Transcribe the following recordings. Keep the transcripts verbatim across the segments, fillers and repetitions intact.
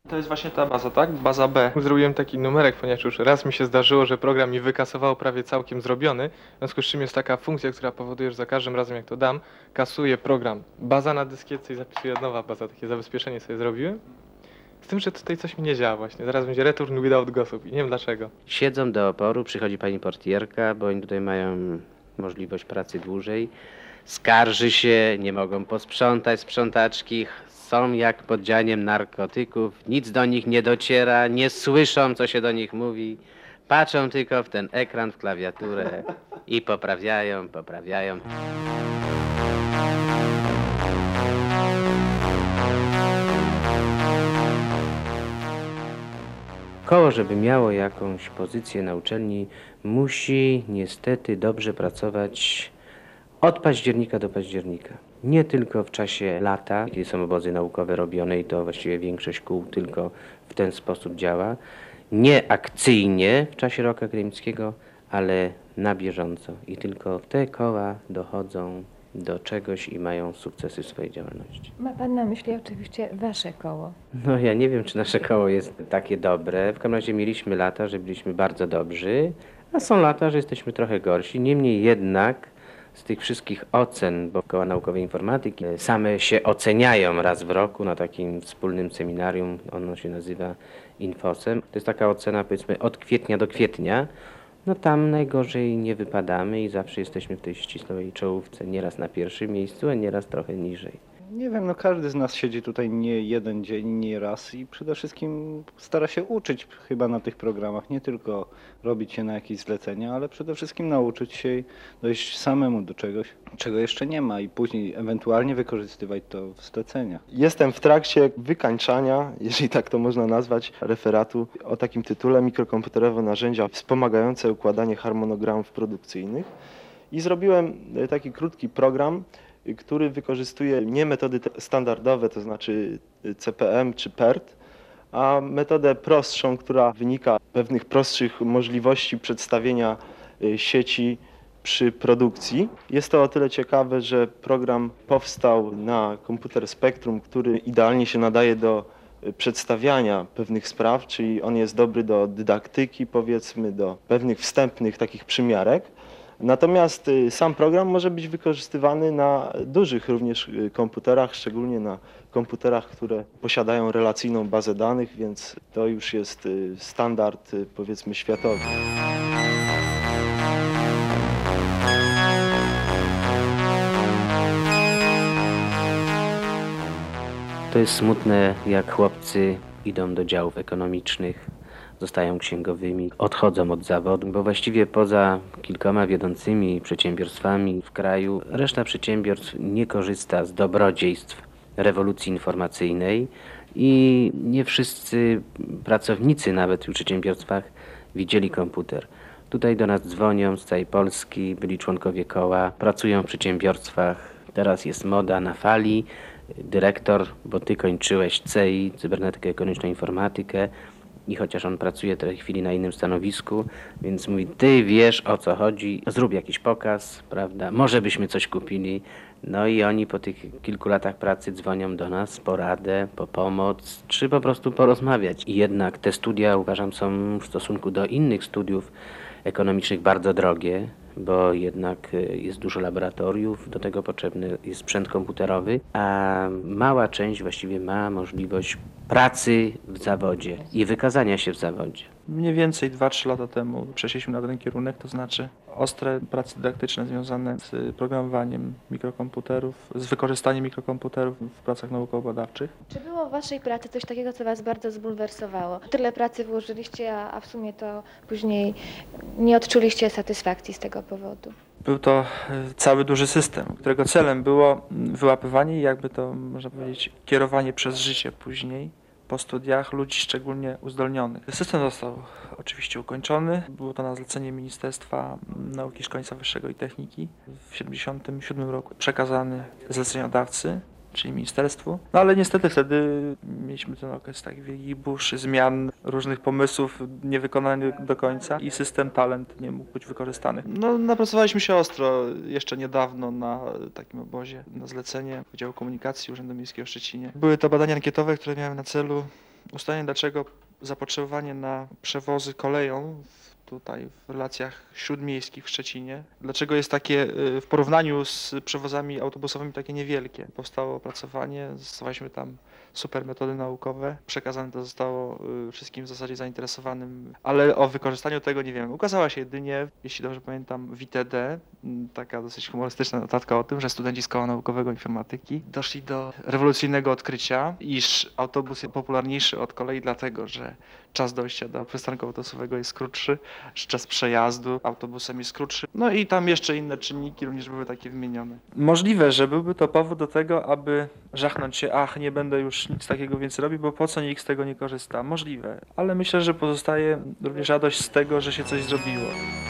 To jest właśnie ta baza, tak? Baza B. Zrobiłem taki numerek, ponieważ już raz mi się zdarzyło, że program mi wykasował prawie całkiem zrobiony. W związku z czym jest taka funkcja, która powoduje, że za każdym razem jak to dam, kasuje program. Baza na dyskietce i zapisuje nowa baza. Takie zabezpieczenie sobie zrobiłem. Z tym, że tutaj coś mi nie działa właśnie. Zaraz będzie return without gossip i nie wiem dlaczego. Siedzą do oporu, przychodzi pani portierka, bo oni tutaj mają możliwość pracy dłużej. Skarży się, nie mogą posprzątać sprzątaczki, są jak pod działaniem narkotyków, nic do nich nie dociera, nie słyszą, co się do nich mówi, patrzą tylko w ten ekran, w klawiaturę i poprawiają, poprawiają. Koło, żeby miało jakąś pozycję na uczelni, musi niestety dobrze pracować od października do października. Nie tylko w czasie lata, kiedy są obozy naukowe robione i to właściwie większość kół tylko w ten sposób działa. Nie akcyjnie w czasie roku akademickiego, ale na bieżąco. I tylko te koła dochodzą do czegoś i mają sukcesy w swojej działalności. Ma pan na myśli oczywiście wasze koło. No ja nie wiem, czy nasze koło jest takie dobre. W każdym razie mieliśmy lata, że byliśmy bardzo dobrzy, a są lata, że jesteśmy trochę gorsi. Niemniej jednak z tych wszystkich ocen, bo koła naukowej informatyki same się oceniają raz w roku na takim wspólnym seminarium, ono się nazywa Infosem. To jest taka ocena, powiedzmy, od kwietnia do kwietnia. No tam najgorzej nie wypadamy i zawsze jesteśmy w tej ścisłej czołówce, nieraz na pierwszym miejscu, a nieraz trochę niżej. Nie wiem, no każdy z nas siedzi tutaj nie jeden dzień, nie raz i przede wszystkim stara się uczyć chyba na tych programach, nie tylko robić się na jakieś zlecenia, ale przede wszystkim nauczyć się i dojść samemu do czegoś, czego jeszcze nie ma i później ewentualnie wykorzystywać to w zleceniach. Jestem w trakcie wykańczania, jeżeli tak to można nazwać, referatu o takim tytule: Mikrokomputerowe narzędzia wspomagające układanie harmonogramów produkcyjnych. I zrobiłem taki krótki program, który wykorzystuje nie metody standardowe, to znaczy C P M czy P E R T, a metodę prostszą, która wynika z pewnych prostszych możliwości przedstawienia sieci przy produkcji. Jest to o tyle ciekawe, że program powstał na komputer Spectrum, który idealnie się nadaje do przedstawiania pewnych spraw, czyli on jest dobry do dydaktyki, powiedzmy, do pewnych wstępnych takich przymiarek. Natomiast sam program może być wykorzystywany na dużych również komputerach, szczególnie na komputerach, które posiadają relacyjną bazę danych, więc to już jest standard, powiedzmy, światowy. To jest smutne, jak chłopcy idą do działów ekonomicznych, zostają księgowymi, odchodzą od zawodu, bo właściwie poza kilkoma wiodącymi przedsiębiorstwami w kraju, reszta przedsiębiorstw nie korzysta z dobrodziejstw rewolucji informacyjnej i nie wszyscy pracownicy nawet w przedsiębiorstwach widzieli komputer. Tutaj do nas dzwonią z całej Polski, byli członkowie koła, pracują w przedsiębiorstwach, teraz jest moda na fali. Dyrektor, bo ty kończyłeś C I, cybernetykę, ekonomiczną informatykę, i chociaż on pracuje w tej chwili na innym stanowisku, więc mówi: ty wiesz, o co chodzi, zrób jakiś pokaz, prawda, może byśmy coś kupili. No i oni po tych kilku latach pracy dzwonią do nas po radę, po pomoc, czy po prostu porozmawiać. I jednak te studia, uważam, są w stosunku do innych studiów ekonomicznych bardzo drogie, bo jednak jest dużo laboratoriów, do tego potrzebny jest sprzęt komputerowy, a mała część właściwie ma możliwość pracy w zawodzie i wykazania się w zawodzie. Mniej więcej dwa trzy lata temu przeszliśmy na ten kierunek, to znaczy ostre prace dydaktyczne związane z programowaniem mikrokomputerów, z wykorzystaniem mikrokomputerów w pracach naukowo-badawczych. Czy było w waszej pracy coś takiego, co was bardzo zbulwersowało? Tyle pracy włożyliście, a, a w sumie to później nie odczuliście satysfakcji z tego powodu? Był to cały duży system, którego celem było wyłapywanie i, jakby to można powiedzieć, kierowanie przez życie później po studiach ludzi szczególnie uzdolnionych. System został oczywiście ukończony. Było to na zlecenie Ministerstwa Nauki i Szkolnictwa Wyższego i Techniki. W tysiąc dziewięćset siedemdziesiątym siódmym roku przekazany zleceniodawcy, czyli ministerstwu. No ale niestety wtedy mieliśmy ten okres tak wielkich burz, zmian, różnych pomysłów niewykonanych do końca i system talent nie mógł być wykorzystany. No, napracowaliśmy się ostro jeszcze niedawno na takim obozie na zlecenie Wydziału Komunikacji Urzędu Miejskiego w Szczecinie. Były to badania ankietowe, które miały na celu ustalenie, dlaczego zapotrzebowanie na przewozy koleją w- tutaj w relacjach śródmiejskich w Szczecinie, dlaczego jest takie y, w porównaniu z przewozami autobusowymi takie niewielkie. Powstało opracowanie, zastosowaliśmy tam super metody naukowe, przekazane to zostało y, wszystkim w zasadzie zainteresowanym, ale o wykorzystaniu tego nie wiem. Ukazała się jedynie, jeśli dobrze pamiętam, w I T D, m, taka dosyć humorystyczna notatka o tym, że studenci z Koła Naukowego Informatyki doszli do rewolucyjnego odkrycia, iż autobus jest popularniejszy od kolei dlatego, że czas dojścia do przystanku autobusowego jest krótszy, że czas przejazdu autobusem jest krótszy. No i tam jeszcze inne czynniki również były takie wymienione. Możliwe, że byłby to powód do tego, aby żachnąć się, ach, nie będę już nic takiego więcej robił, bo po co nikt z tego nie korzysta. Możliwe, ale myślę, że pozostaje również radość z tego, że się coś zrobiło.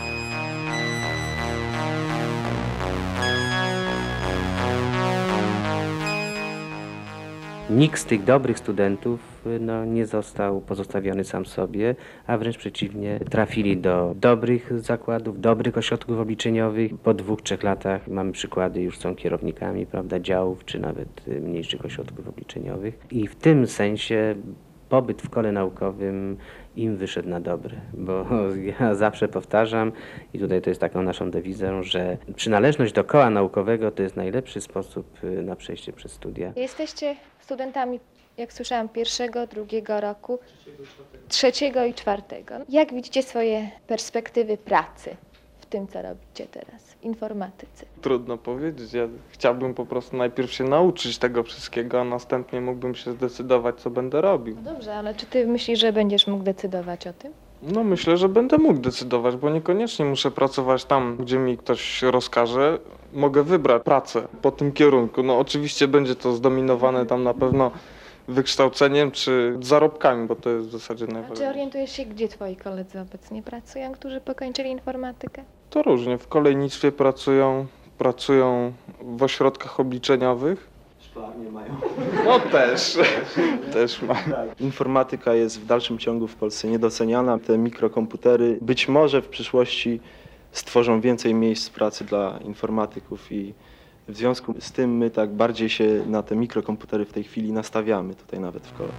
Nikt z tych dobrych studentów no, nie został pozostawiony sam sobie, a wręcz przeciwnie, trafili do dobrych zakładów, dobrych ośrodków obliczeniowych. Po dwóch, trzech latach mamy przykłady, już są kierownikami, prawda, działów, czy nawet y, mniejszych ośrodków obliczeniowych. I w tym sensie pobyt w kole naukowym im wyszedł na dobre, bo ja zawsze powtarzam i tutaj to jest taką naszą dewizą, że przynależność do koła naukowego to jest najlepszy sposób y, na przejście przez studia. Jesteście studentami, jak słyszałam, pierwszego, drugiego roku, trzeciego i czwartego. Jak widzicie swoje perspektywy pracy w tym, co robicie teraz, w informatyce? Trudno powiedzieć. Ja chciałbym po prostu najpierw się nauczyć tego wszystkiego, a następnie mógłbym się zdecydować, co będę robił. No dobrze, ale czy ty myślisz, że będziesz mógł decydować o tym? No myślę, że będę mógł decydować, bo niekoniecznie muszę pracować tam, gdzie mi ktoś rozkaże. Mogę wybrać pracę po tym kierunku. No oczywiście będzie to zdominowane tam na pewno wykształceniem czy zarobkami, bo to jest w zasadzie A czy najważniejsze. orientujesz się, gdzie twoi koledzy obecnie pracują, którzy pokończyli informatykę? To różnie. W kolejnictwie pracują, pracują w ośrodkach obliczeniowych. Szklarnie mają. No też, też mają. Informatyka jest w dalszym ciągu w Polsce niedoceniana. Te mikrokomputery być może w przyszłości stworzą więcej miejsc pracy dla informatyków i w związku z tym my tak bardziej się na te mikrokomputery w tej chwili nastawiamy tutaj nawet w kole.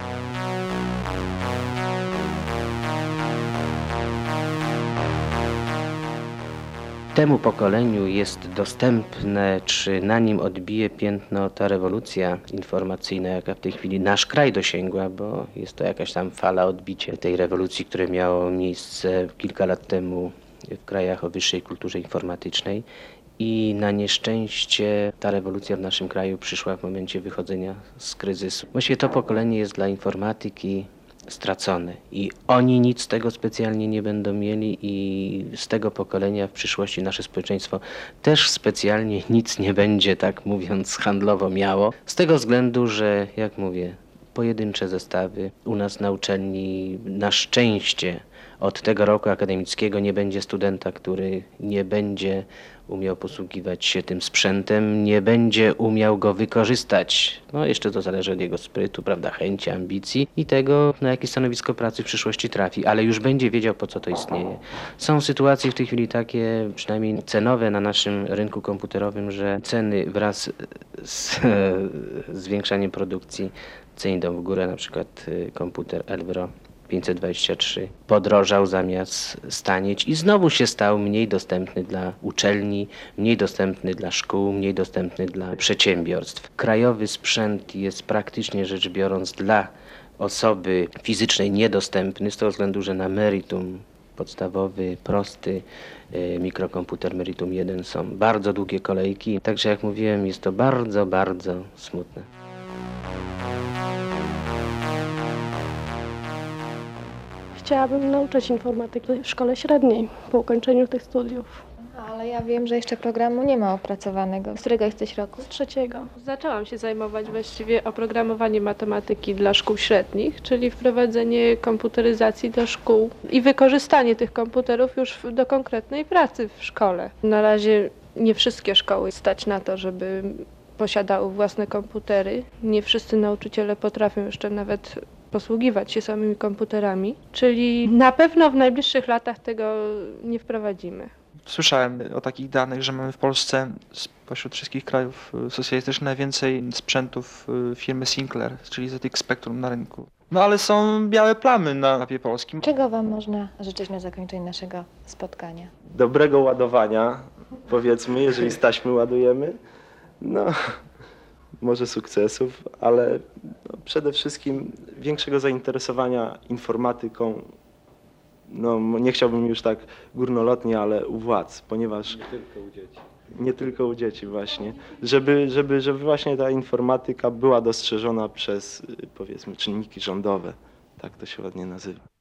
Temu pokoleniu jest dostępne, czy na nim odbije piętno ta rewolucja informacyjna, jaka w tej chwili nasz kraj dosięgła, bo jest to jakaś tam fala odbicia tej rewolucji, które miało miejsce kilka lat temu w krajach o wyższej kulturze informatycznej. I na nieszczęście ta rewolucja w naszym kraju przyszła w momencie wychodzenia z kryzysu. Właściwie to pokolenie jest dla informatyki stracone i oni nic z tego specjalnie nie będą mieli i z tego pokolenia w przyszłości nasze społeczeństwo też specjalnie nic nie będzie, tak mówiąc handlowo, miało. Z tego względu, że jak mówię, pojedyncze zestawy u nas na uczelni na szczęście od tego roku akademickiego nie będzie studenta, który nie będzie umiał posługiwać się tym sprzętem, nie będzie umiał go wykorzystać. No jeszcze to zależy od jego sprytu, prawda, chęci, ambicji i tego, na jakie stanowisko pracy w przyszłości trafi, ale już będzie wiedział, po co to istnieje. Są sytuacje w tej chwili takie, przynajmniej cenowe na naszym rynku komputerowym, że ceny wraz z zwiększaniem produkcji ceny idą w górę, na przykład komputer Elbro pięćset dwadzieścia trzy podrożał zamiast stanieć i znowu się stał mniej dostępny dla uczelni, mniej dostępny dla szkół, mniej dostępny dla przedsiębiorstw. Krajowy sprzęt jest praktycznie rzecz biorąc dla osoby fizycznej niedostępny z tego względu, że na meritum podstawowy, prosty y, mikrokomputer Meritum jeden są bardzo długie kolejki. Także jak mówiłem, jest to bardzo, bardzo smutne. Chciałabym nauczyć informatyki w szkole średniej po ukończeniu tych studiów. Ale ja wiem, że jeszcze programu nie ma opracowanego. Z którego jesteś roku? Z trzeciego. Zaczęłam się zajmować właściwie oprogramowaniem matematyki dla szkół średnich, czyli wprowadzenie komputeryzacji do szkół i wykorzystanie tych komputerów już do konkretnej pracy w szkole. Na razie nie wszystkie szkoły stać na to, żeby posiadały własne komputery. Nie wszyscy nauczyciele potrafią jeszcze nawet posługiwać się samymi komputerami, czyli na pewno w najbliższych latach tego nie wprowadzimy. Słyszałem o takich danych, że mamy w Polsce spośród wszystkich krajów socjalistycznych najwięcej sprzętów firmy Sinclair, czyli Z X Spectrum na rynku. No ale są białe plamy na mapie Polski. Czego Wam można życzyć na zakończenie naszego spotkania? Dobrego ładowania, powiedzmy, jeżeli z taśmy ładujemy. No, może sukcesów, ale no, przede wszystkim większego zainteresowania informatyką. No, nie chciałbym już tak górnolotnie, ale u władz, ponieważ Nie tylko u dzieci. nie tylko u dzieci właśnie, żeby, żeby, żeby właśnie ta informatyka była dostrzeżona przez, powiedzmy, czynniki rządowe, tak to się ładnie nazywa.